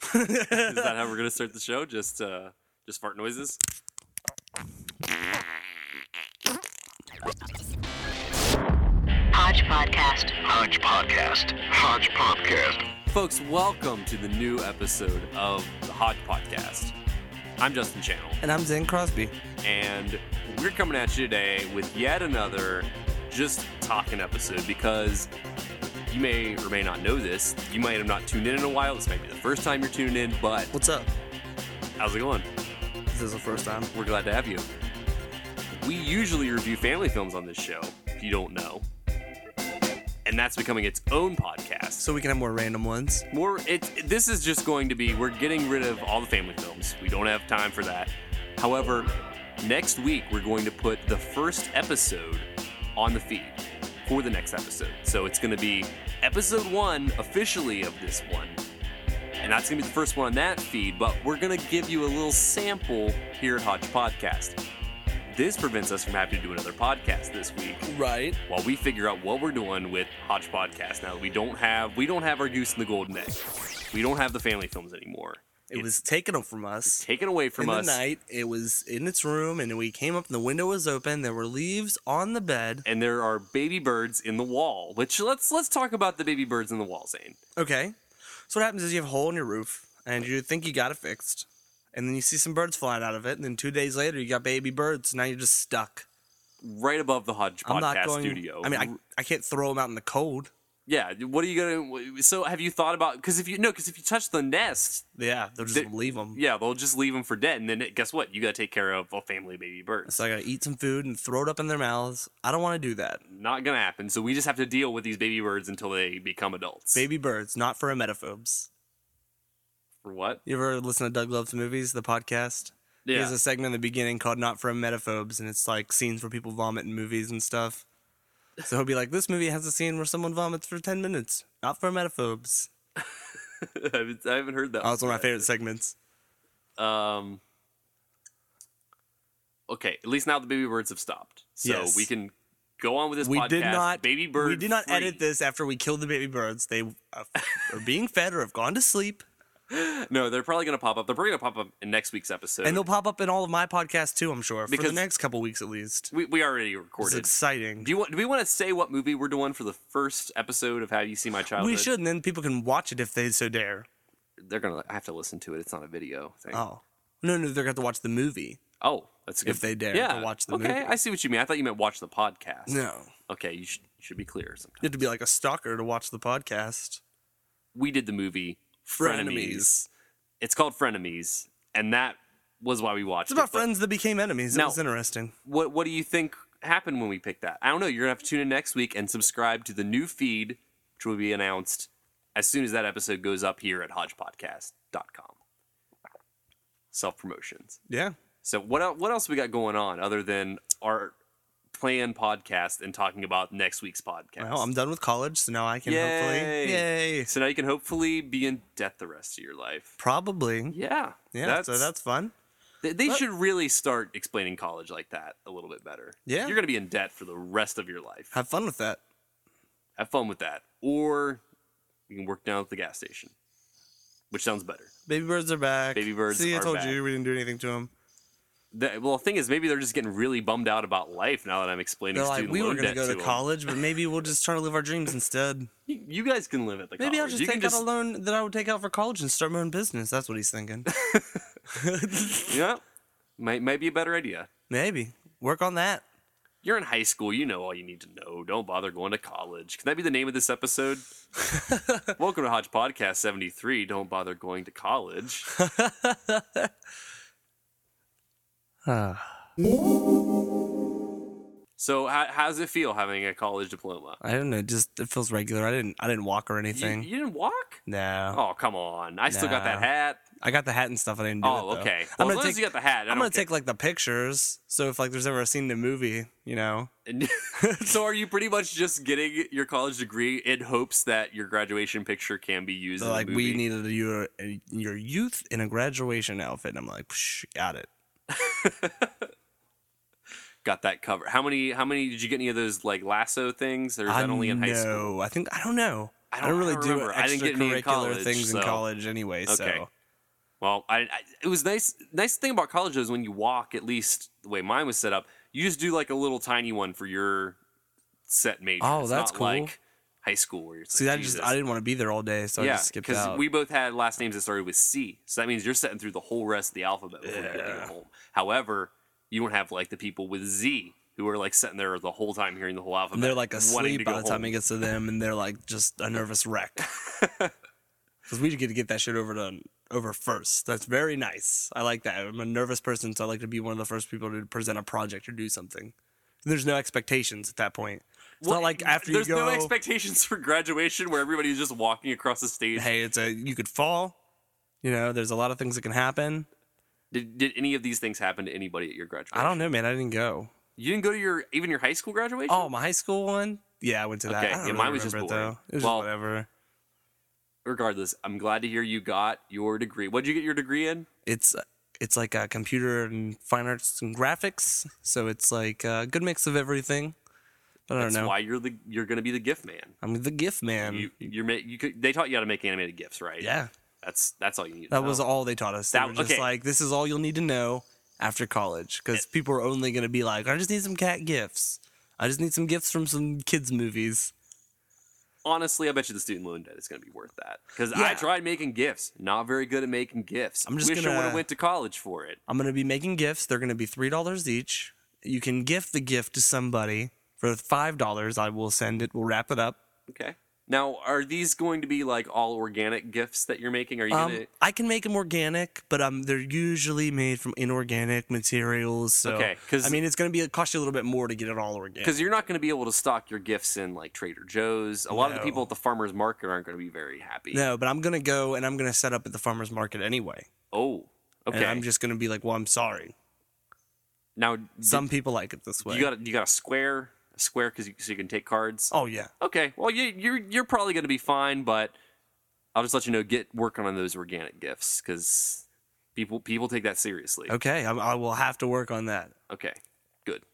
Is that how we're gonna start the show? Just fart noises? Hodge Podcast. Hodge Podcast. Hodge Podcast. Folks, welcome to the new episode of the Hodge Podcast. I'm Justin Channel, And I'm Zane Crosby. and we're coming at you today with yet another just talking episode because you may or may not know this. You might have not tuned in a while. This might be the first time you're tuning in, but What's up? how's it going? This is the first time. We're glad to have you. We usually review family films on this show, if you don't know. And that's becoming its own podcast. So we can have more random ones. This is just going to be, we're getting rid of all the family films. We don't have time for that. However, next week we're going to put the first episode on the feed for the next episode. So it's going to be episode 1 officially of this one. And that's going to be the first one on that feed, but we're going to give you a little sample here at Hodge Podcast. This prevents us from having to do another podcast this week Right. while we figure out what we're doing with Hodge Podcast. Now, we don't have our goose in the golden egg. We don't have the family films anymore. It was taken from us. Taken away from in us. the night. It was in its room, and we came up, and the window was open. There were leaves on the bed. And there are baby birds in the wall, which let's talk about the baby birds in the wall, Zane. Okay. So what happens is you have a hole in your roof, and you think you got it fixed. And then you see some birds flying out of it, and then 2 days later, you got baby birds. Now you're just stuck. Right above the Hodge I'm not Podcast going. studio. I mean, I can't throw them out in the cold. Yeah, what are you going to... So have you thought about... Because if you touch the nest... Yeah, they'll just leave them. Yeah, they'll just leave them for dead. And then guess what? You got to take care of a family of baby birds. So I gotta eat some food and throw it up in their mouths. I don't want to do that. Not going to happen. So we just have to deal with these baby birds until they become adults. Baby birds, not for emetophobes. For what? You ever listen to Doug Loves Movies, the podcast? He Yeah. has a segment in the beginning called Not for Emetophobes, and it's like scenes where people vomit in movies and stuff. So he'll be like, this movie has a scene where someone vomits for 10 minutes. Not for emetophobes. I haven't heard that. Oh, it's one of my favorite segments. Okay, at least now the baby birds have stopped. So Yes. we can go on with this We podcast. did not. Baby bird We did not free. edit this after we killed the baby birds. They are being fed or have gone to sleep, No, they're probably going to pop up. They're probably going to pop up in next week's episode. and they'll pop up in all of my podcasts too. I'm sure for Because- the next couple weeks at least. we already It's recorded. exciting. Do we want to say what movie we're doing for the first episode of Have You Seen My Childhood? We should, and then people can watch it if they so dare. They're going to have to listen to it. It's not a video thing. Oh no, they're going to have to watch the movie. Oh, that's a good. If they dare yeah. to watch the okay, movie. I see what you mean. I thought you meant watch the podcast. No. Okay, you should be clear sometimes. You have to be like a stalker to watch the podcast. We did the movie Frenemies. It's called Frenemies, and that was why we watched It's about it. But friends that became enemies. It Now- was interesting. What do you think happened when we picked that? I don't know. You're going to have to tune in next week and subscribe to the new feed, which will be announced as soon as that episode goes up here at hodgepodcast.com. Self-promotions. Yeah. So what else we got going on other than our planned podcast and talking about next week's podcast? Well, I'm done with college, so now I can Yay. hopefully. Yay. So now you can hopefully be in debt the rest of your life. Probably. Yeah. Yeah. So that's fun. They should really start explaining college like that a little bit better. Yeah. You're going to be in debt for the rest of your life. Have fun with that. Have fun with that. Or you can work down at the gas station, which sounds better. Baby birds are back. Baby birds See, I are told back. you we didn't do anything to them. The thing is, maybe they're just getting really bummed out about life now that I'm explaining They're like, student we were loan going debt to go to them. college, but maybe we'll just try to live our dreams instead. You guys can live at the Maybe I'll college. just take out a loan that I would take out for college and start my own business. That's what he's thinking. Yeah, might be a better idea. Maybe. Work on that. You're in high school. You know all you need to know. Don't bother going to college. Can that be the name of this episode? Welcome to Hodge Podcast 73. Don't bother going to college. So how does it feel having a college diploma? I don't know. Just it feels regular. I didn't walk or You, anything. you didn't walk? No. Oh, come on. I still got that No. hat. I got the hat and stuff. I didn't do it. Oh, though. okay. I'm Well, gonna as long as take. you got the hat. I'm gonna take like the pictures. So if like there's ever a scene in a movie, you know. So are you pretty much just getting your college degree in hopes that your graduation picture can be used So in like the movie? we needed your youth in a graduation outfit. And I'm like, psh, got it. Got that covered. How many did you get any of those like lasso things, or is that only in high school? I don't know. I I don't really do remember. I didn't get any in extracurricular college, things so- in college anyway. Okay. So Well, it was nice. Nice thing about college is when you walk, at least the way mine was set up, you just do like a little tiny one for your set major. Oh, it's that's not cool. like high school where you're See, like, I Jesus. didn't want to be there all day, so I just skipped because out. we both had last names that started with C, so that means you're setting through the whole rest of the alphabet before you get to go home. However, you don't have like the people with Z who are like sitting there the whole time hearing the whole alphabet. And they're like wanting to asleep by go the time home. it gets to them, and they're like just a nervous wreck. Because we get to get that shit over first. That's very nice. I like that. I'm a nervous person, so I like to be one of the first people to present a project or do something. There's no expectations at that point. It's not like after you There's go. no expectations for graduation where everybody's just walking across the stage. Hey, you could fall. There's a lot of things that can happen. Did any of these things happen to anybody at your graduation? I don't know, man. I didn't go. You didn't go to your high school graduation? Oh, my high school one? Yeah, I went to that. Okay, I don't yeah, really mine was just remember it, boring. though. It was Well, just whatever. Regardless, I'm glad to hear you got your degree. What'd you get your degree in? It's like a computer and fine arts and graphics, so it's like a good mix of everything. But I don't That's know. why you're going to be the GIF man. I'm the GIF man. They taught you how to make animated GIFs, right? Yeah, That's all you need. To that know. was all they taught us. They That- were just okay. like, this is all you'll need to know after college, because people are only going to be like, I just need some cat GIFs. I just need some GIFs from some kids movies. Honestly, I bet you the student loan debt is going to be worth that. Because Yeah. I tried making GIFs. Not very good at making GIFs. I'm just Wish I gonna- would have went to college for it. I'm going to be making GIFs. They're going to be $3 each. You can gift the gift to somebody for $5. I will send it. We'll wrap it up. Okay. Now, are these going to be like all organic GIFs that you're making? Are you going to... I can make them organic, but they're usually made from inorganic materials. So, Okay, 'cause- I mean, it's going to cost you a little bit more to get it all organic. Because you're not going to be able to stock your gifts in like Trader Joe's. A lot of the No. people at the farmer's market aren't going to be very happy. No, but I'm going to go and I'm going to set up at the farmer's market anyway. Oh, okay. And I'm just going to be like, well, I'm sorry. Now, Some people like it this way. you got a square because so you can take cards. Oh, yeah. Okay, well you're probably going to be fine, but I'll just let you know, get working on those organic gifts because people take that seriously. Okay, I will have to work on that. Okay, good.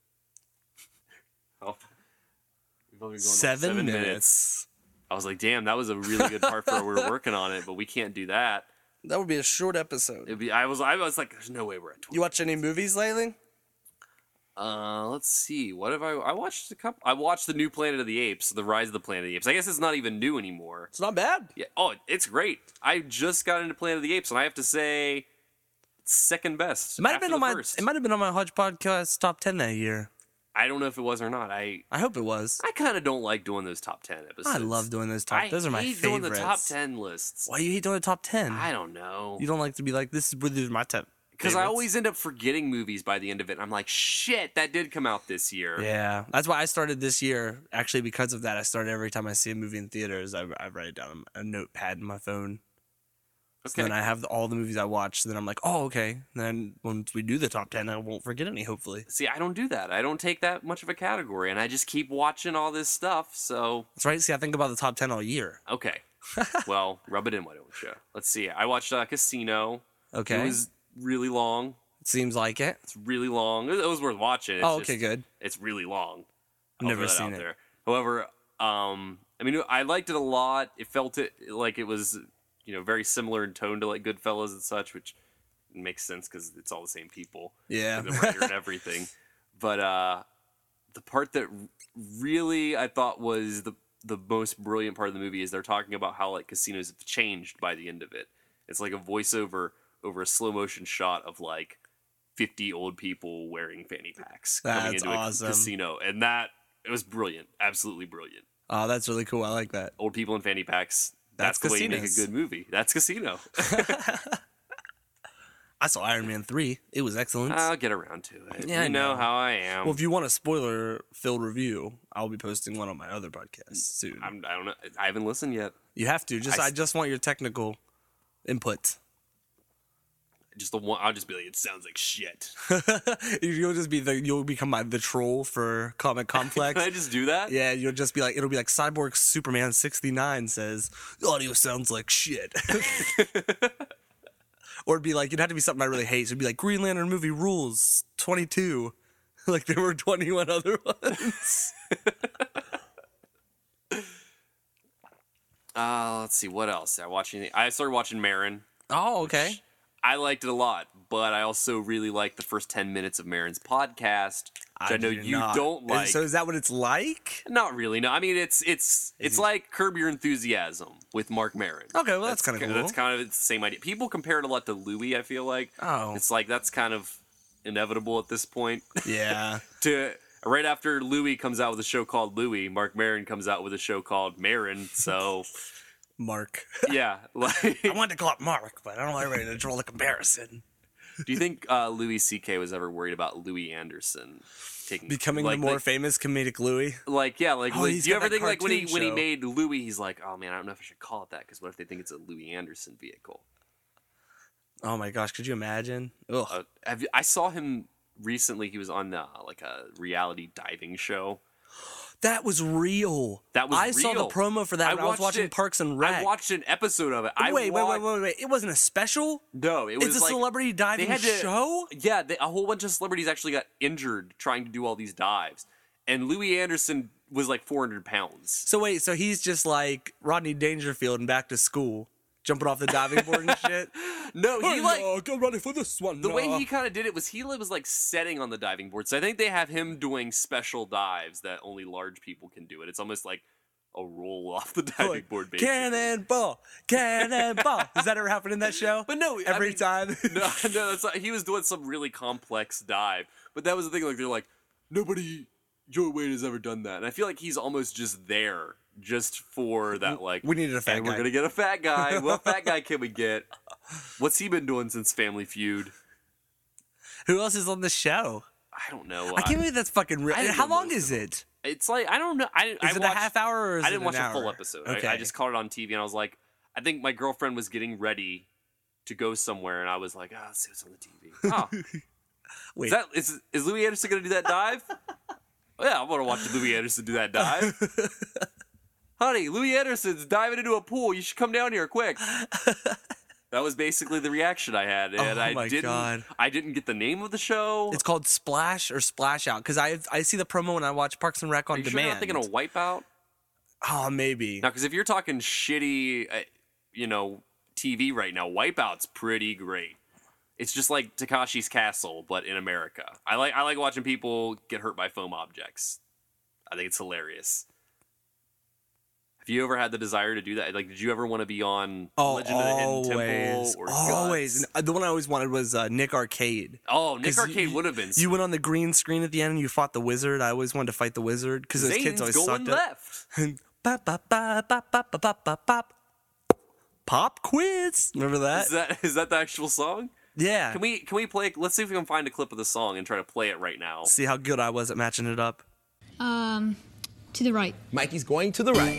Oh, we've only been going 7 minutes. I was like, damn, that was a really good part for we were working on it, but we can't do that. That would be a short episode. I was like, there's no way we're at 20. You watch any movies lately? Let's see. What have I watched a couple. I watched the new Planet of the Apes, The Rise of the Planet of the Apes. I guess it's not even new anymore. It's not bad. Yeah. Oh, it's great. I just got into Planet of the Apes, and I have to say, it's second best. It might have been on my first. It might have been on my Hodge podcast top 10 that year. I don't know if it was or not. I hope it was. I kind of don't like doing those top 10 episodes. I love doing those top. Those are my I hate favorites. doing the top 10 lists. Why you hate doing the top 10? I don't know. You don't like to be like, these are my 10. Because I always end up forgetting movies by the end of it. And I'm like, shit, that did come out this year. Yeah, that's why I started this year. Actually, because of that, I started every time I see a movie in theaters, I write it down on a notepad in my phone. So Okay. then I have all the movies I watched. Then I'm like, oh, okay. Then once we do the top 10, I won't forget any, hopefully. See, I don't do that. I don't take that much of a category. And I just keep watching all this stuff. So, That's right. See, I think about the top 10 all year. okay. Well, rub it in, why don't you? Let's see. I watched Casino. Okay. It was really long. It seems like it. It's really long. It was worth watching. It's Oh, okay, good. It's really long. I've never throw that seen out it. there. However, I mean, I liked it a lot. It felt like it was, very similar in tone to like Goodfellas and such, which makes sense because it's all the same people. Yeah. The writer and everything. But the part that really I thought was the most brilliant part of the movie is they're talking about how like casinos have changed by the end of it. It's like a voiceover over a slow motion shot of like 50 old people wearing fanny packs coming That's into awesome. a casino, and it was brilliant, absolutely brilliant. Oh, that's really cool. I like that. Old people in fanny packs. That's That's the way you make a casinos. good movie. That's Casino. I saw Iron Man 3. It was excellent. I'll get around to it. Yeah, I you know know. how I am. Well, if you want a spoiler-filled review, I'll be posting one on my other podcast soon. I don't know. I haven't listened yet. You have to. I just want your technical input. Just the one. I'll just be like, it sounds like shit. You'll become the troll for Comic Complex. Can I just do that? Yeah, you'll just be like, it'll be like Cyborg Superman 69 says, audio sounds like shit. Or it'd be like, it'd have to be something I really hate. So it'd be like Green Lantern movie rules 22. Like there were 21 other ones. Let's see what else. I started watching Marin. Oh, okay. which I liked it a lot, but I also really liked the first 10 minutes of Marin's podcast, which I know do you not. don't like. So is that what it's like? Not really. No, I mean it's like Curb Your Enthusiasm with Mark Maron. Okay, well that's kind of cool. That's kind of the same idea. People compare it a lot to Louis. I feel like. Oh. It's like that's kind of inevitable at this point. Yeah. Right after Louis comes out with a show called Louis, Mark Maron comes out with a show called Maron. So Mark. yeah, like. I wanted to call it Mark, but I don't know how to draw the comparison. Do you think Louis C.K. was ever worried about Louis Anderson becoming the more famous comedic Louis? Like, yeah, like, Oh, do he's you got ever that think like when he cartoon show. made Louis, he's like, oh man, I don't know if I should call it that because what if they think it's a Louis Anderson vehicle? Oh my gosh, could you imagine? Ugh. I saw him recently. He was on like a reality diving show. That was real. That was I saw the real. promo for that when I was watched watching it- Parks and Rec. I watched an episode of it. Wait. It wasn't a special? No, it was It's a like celebrity diving they had to- show? Yeah, a whole bunch of celebrities actually got injured trying to do all these dives, and Louis Anderson was like 400 pounds. So wait, so he's just like Rodney Dangerfield in Back to School, jumping off the diving board and shit? No, he like get ready for this one. the way he kind of did it was he was like setting on the diving board. So I think they have him doing special dives that only large people can do it. It's almost like a roll off the diving board, basically. Cannonball. Does that ever happen in that show? But no, I every mean, time. no, that's not, he was doing some really complex dive. But that was the thing. Like they're like, nobody, Joey Wade has ever done that, and I feel like he's almost just there just for that. Like We needed a fat hey, guy. we're gonna get a fat guy. What fat guy can we get? What's he been doing since Family Feud? Who else is on the show? I don't know. I can't believe that's fucking real. I didn't How know long most is of them. it? It's like I don't know. Is it a half hour or is I didn't it watch an a full hour? episode. Okay. I just caught it on TV and I was like, I think my girlfriend was getting ready to go somewhere and I was like, let's see what's on the TV. Oh, Wait. is Louis Anderson gonna do that dive? Oh, yeah, I want to watch Louis Anderson do that dive. Honey, Louis Anderson's diving into a pool. You should come down here quick. That was basically the reaction I had, and Oh my God. I didn't get the name of the show. It's called Splash or Splash Out because I see the promo when I watch Parks and Rec on Are you demand. sure you're not thinking of Wipeout? Oh, maybe. Now, because if you're talking shitty, TV right now, Wipeout's pretty great. It's just like Takashi's Castle, but in America. I like watching people get hurt by foam objects. I think it's hilarious. Have you ever had the desire to do that? Like, did you ever want to be on Legend of the Hidden Temple or always. Guts? And the one I always wanted was Nick Arcade. Oh, Nick 'Cause Arcade would have been. You went on the green screen at the end and you fought the wizard. I always wanted to fight the wizard because those kids always going sucked left. up. Bop, bop, bop, bop, bop, bop, bop, bop. Pop quiz. Remember that? Is that the actual song? Yeah. Can we play? Let's see if we can find a clip of the song and try to play it right now. See how good I was at matching it up. To the right. Mikey's going to the right.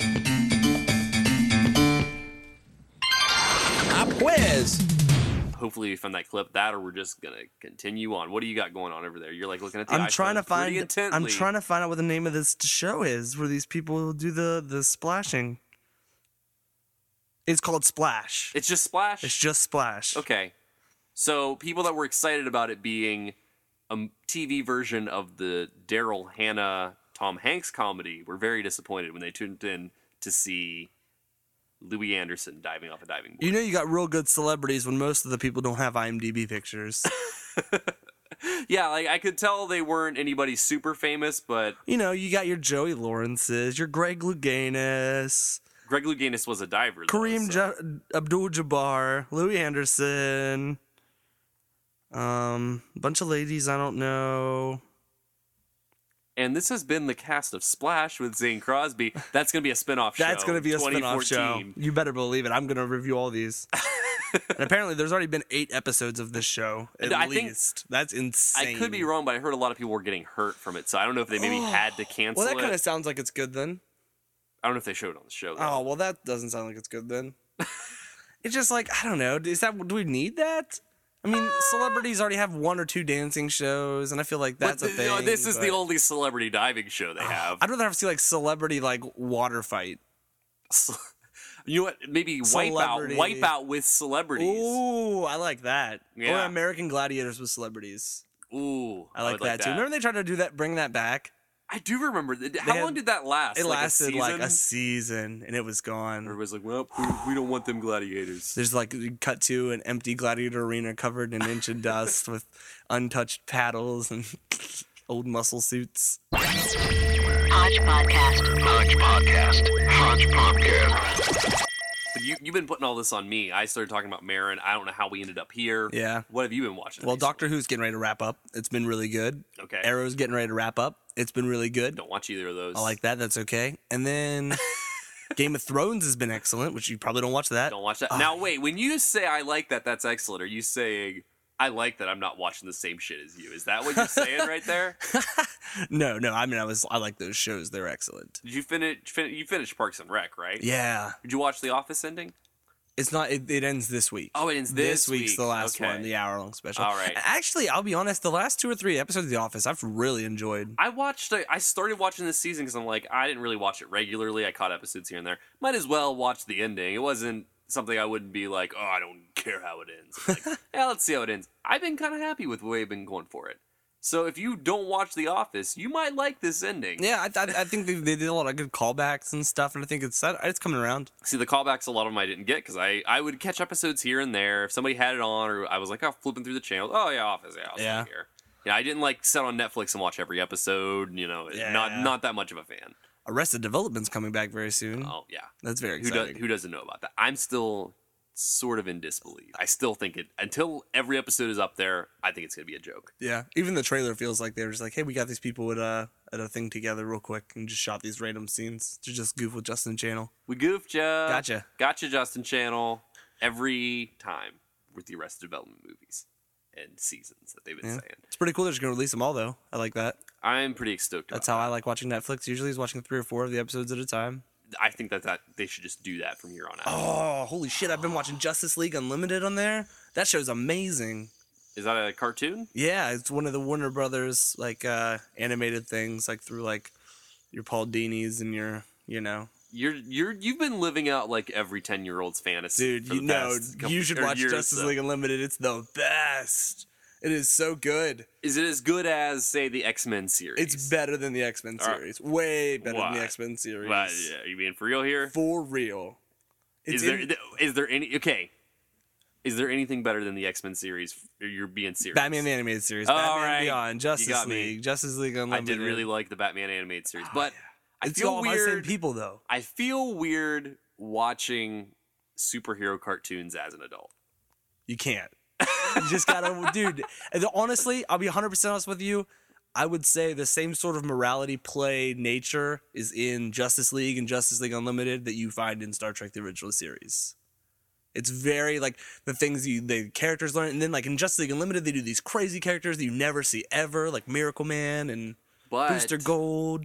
Pop quiz. Hopefully we found that clip. That, or we're just gonna continue on. What do you got going on over there? You're like looking at the I'm iPhone trying to pretty find. intently. I'm trying to find out what the name of this show is, where these people do the splashing. It's called Splash. It's just Splash. It's just Splash. Okay. So people that were excited about it being a TV version of the Daryl Hannah Tom Hanks comedy were very disappointed when they tuned in to see Louis Anderson diving off a diving board. You know you got real good celebrities when most of the people don't have IMDb pictures. Yeah, like I could tell they weren't anybody super famous, but You know, you got your Joey Lawrences, your Greg Louganis, Greg Louganis was a diver. Though, Kareem so. Abdul-Jabbar, Louis Anderson, bunch of ladies I don't know. And this has been the cast of Splash with Zane Crosby. That's going to be a spin-off show. That's going to be a spin-off show. 2014. You better believe it. I'm going to review all these. And apparently there's already been 8 episodes of this show, at I think- least. That's insane. I could be wrong, but I heard a lot of people were getting hurt from it, so I don't know if they maybe had to cancel Well, that it. kind of sounds like it's good then. I don't know if they showed it on the show. Though. Oh, well, that doesn't sound like it's good then. It's just like, I don't know. Do we need that? I mean, celebrities already have 1 or 2 dancing shows, and I feel like that's a thing. This is the but- only celebrity diving show they have. I'd rather see like celebrity like water fight. You know what? Maybe Celebrity. Wipeout with celebrities. Ooh, I like that. Or Yeah. American Gladiators with celebrities. Ooh, I like would that too. Remember they tried to do that, bring that back? I do remember. How long did that last? It lasted like a season? season, and it was gone. Everybody's like, well, we don't want them gladiators. There's like, you cut to an empty gladiator arena covered in inch of dust with untouched paddles and old muscle suits. Hodge Podcast. Hodge Podcast. Hodge Podcast. But you've been putting all this on me. I started talking about Marin. I don't know how we ended up here. Yeah. What have you been watching? Well, recently? Doctor Who's getting ready to wrap up. It's been really good. Okay. Arrow's getting ready to wrap up. It's been really good. Don't watch either of those. I like that. That's okay. And then Game of Thrones has been excellent, which you probably don't watch that. Don't watch that. Now, wait. When you say I like that, that's excellent. Are you saying I like that I'm not watching the same shit as you? Is that what you're saying right there? No. I mean, I like those shows. They're excellent. Did you you finished Parks and Rec, right? Yeah. Did you watch The Office ending? It's not. It ends this week. Oh, it ends this week. Week's the last Okay. one, the hour-long special. All right. Actually, I'll be honest. The last 2 or 3 episodes of The Office, I've really enjoyed. I started watching this season because I'm like, I didn't really watch it regularly. I caught episodes here and there. Might as well watch the ending. It wasn't something I wouldn't be like, oh, I don't care how it ends. It's like, yeah, let's see how it ends. I've been kind of happy with the way I've been going for it. So if you don't watch The Office, you might like this ending. Yeah, I think they did a lot of good callbacks and stuff, and I think it's coming around. See, the callbacks, a lot of them I didn't get because I would catch episodes here and there. If somebody had it on, or I was like, oh, flipping through the channels. Oh, yeah, Office. Yeah, I'll start here. Yeah, I didn't like sit on Netflix and watch every episode. You know, not that much of a fan. Arrested Development's coming back very soon. Oh, yeah. That's very exciting. Who doesn't know about that? I'm still sort of in disbelief. I still think until every episode is up there, I think it's going to be a joke. Yeah, even the trailer feels like they're just like, hey, we got these people at a thing together real quick and just shot these random scenes to just goof with Justin Channel. We goofed ya. Gotcha, Justin Channel, every time with the Arrested Development movies and seasons that they've been saying. It's pretty cool. They're just going to release them all, though. I like that. I'm pretty stoked That's about how I like watching Netflix. Usually is watching 3 or 4 of the episodes at a time. I think that they should just do that from here on out. Oh, holy shit. I've been watching Justice League Unlimited on there. That show's amazing. Is that a cartoon? Yeah, it's one of the Warner Brothers, like, animated things, like, through, like, your Paul Dini's and your, you know. You've been living out, like, every 10-year-old's fantasy. Dude, you should watch Justice League Unlimited. It's the best. It is so good. Is it as good as, say, the X-Men series? It's better than the X-Men series. Way better than the X-Men series. But, yeah, you being for real here? For real. Is there any... Okay. Is there anything better than the X-Men series? You're being serious. Batman the Animated Series. Oh, Batman all right. Beyond. Justice League. Justice League Unlimited. I did really like the Batman Animated Series. But I It's feel all weird... the same people, though. I feel weird watching superhero cartoons as an adult. You can't. You just gotta, dude. Honestly, I'll be 100% honest with you. I would say the same sort of morality play nature is in Justice League and Justice League Unlimited that you find in Star Trek: The Original Series. It's very like the things the characters learn, and then like in Justice League Unlimited, they do these crazy characters that you never see ever, like Miracle Man and Booster Gold.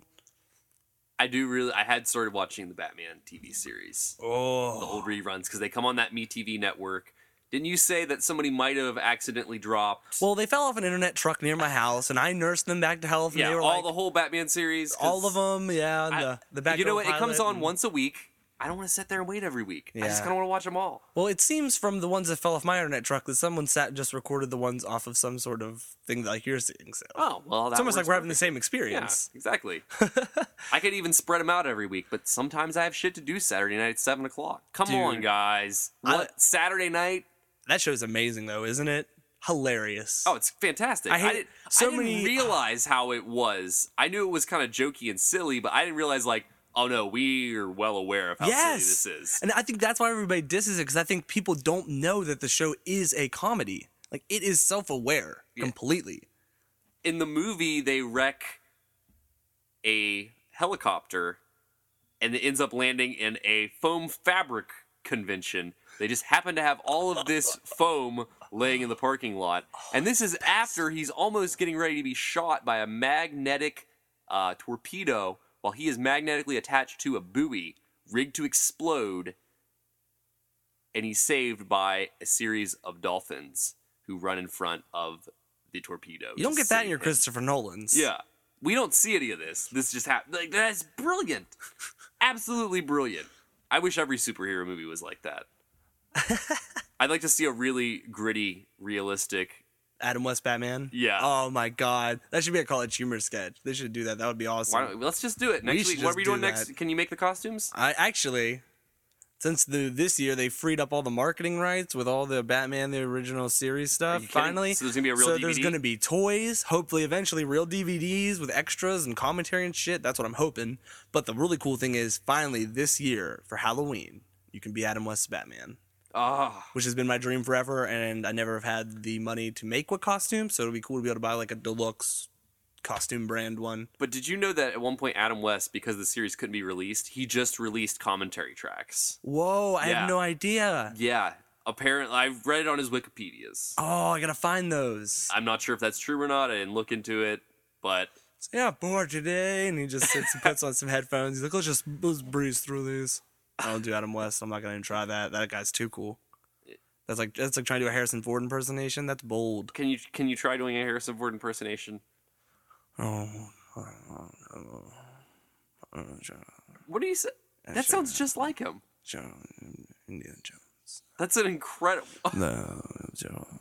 I had started watching the Batman TV series, the old reruns, because they come on that MeTV network. Didn't you say that somebody might have accidentally dropped? Well, they fell off an internet truck near my house, and I nursed them back to health. And Yeah, they were the whole Batman series. All of them, yeah. And the Batgirl you know what? It comes on pilot once a week. I don't want to sit there and wait every week. I just Yeah. kind of want to watch them all. Well, it seems from the ones that fell off my internet truck that someone sat and just recorded the ones off of some sort of thing that like you're seeing. So. Oh, well, It's almost like works we're having the perfect. same Yeah, experience. exactly. I could even spread them out every week, but sometimes I have shit to do Saturday night at 7 o'clock. Come Dude. on, guys. Saturday night? That show's amazing, though, isn't it? Hilarious. Oh, it's fantastic. I hate so I didn't many- realize how it was. I knew it was kind of jokey and silly, but I didn't realize, like, oh no, we are well aware of how silly this is. And I think that's why everybody disses it, because I think people don't know that the show is a comedy. Like, it is self-aware completely. In the movie, they wreck a helicopter, and it ends up landing in a foam fabric convention. They just happen to have all of this foam laying in the parking lot. And this is after he's almost getting ready to be shot by a magnetic torpedo while he is magnetically attached to a buoy rigged to explode. And he's saved by a series of dolphins who run in front of the torpedo. You don't to get that in save your him. Christopher Nolans. Yeah. We don't see any of this. This just happened. Like, that's brilliant. Absolutely brilliant. I wish every superhero movie was like that. I'd like to see a really gritty, realistic Adam West Batman? Yeah. Oh my god. That should be a College Humor sketch. They should do that. That would be awesome. Let's just do it next week. should What just are we doing do next? that. Can you make the costumes? I actually, since this year they freed up all the marketing rights with all the Batman the original series stuff. you kidding? Finally, So there's gonna be a real So there's DVD? gonna be toys. Hopefully, eventually, real DVDs with extras and commentary and shit. That's what I'm hoping. But the really cool thing is, finally this year for Halloween, you can be Adam West's Batman. Ah, Which has been my dream forever, and I never have had the money to make what costume, so it'll be cool to be able to buy like a deluxe costume brand one. but did you know that at one point Adam West, because the series couldn't be released, he just released commentary tracks? Whoa, I Yeah. had no idea. Yeah, apparently I've read it on his Wikipedias. Oh, I gotta find those. I'm not sure if that's true or not. I didn't look into it, but Yeah, bored today, and he just sits and puts on some headphones. He's like, let's breeze through these. I don't do Adam West. I'm not gonna even try that. That guy's too cool. That's like trying to do a Harrison Ford impersonation. That's bold. can you try doing a Harrison Ford impersonation? Oh, What do you say? That sounds just like him. Indiana Jones. That's an incredible. No, Joe.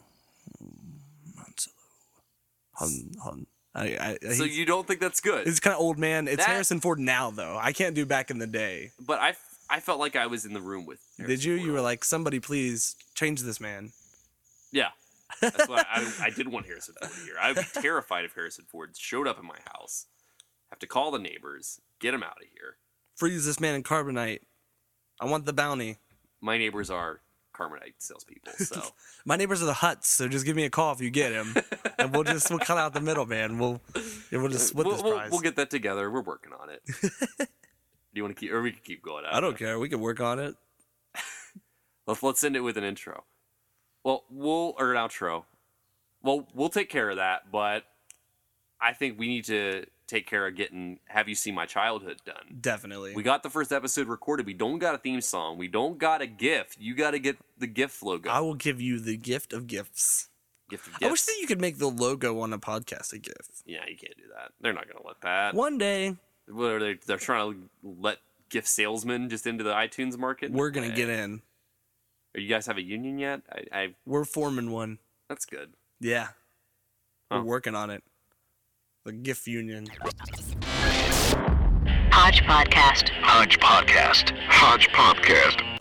Han. So you don't think that's good? It's kind of old man. It's That- Harrison Ford now, though. I can't do back in the day. But I felt like I was in the room with. Did Harrison you? Ford. You were like, somebody please change this man. Yeah. That's why I did want Harrison Ford here. I'd be terrified if Harrison Ford showed up in my house. Have to call the neighbors, get him out of here. Freeze this man in carbonite. I want the bounty. My neighbors are Carbonite salespeople, so My neighbors are the Huts, so just give me a call if you get him, and we'll cut out the middle, man. We'll just split this prize. we'll get that together. We're working on it. Do you want to keep, or we can keep going? I don't care. We can work on it. Let's end it with an intro. Well, or an outro. Well, we'll take care of that, but I think we need to take care of getting Have You Seen My Childhood done. Definitely. We got the first episode recorded. We don't got a theme song. We don't got a GIF. You got to get the GIF logo. I will give you the gift of gifts. Gift of I wish gifts. that you could make the logo on a podcast a GIF. Yeah, you can't do that. They're not going to let that. One day, What are they? They're trying to let GIF salesmen just into the iTunes market. we're going to get in. Are you guys have a union yet? We're forming one. That's good. Yeah. Huh. We're working on it. The GIF union. Hodge Podcast. Hodge Podcast. Hodge Podcast.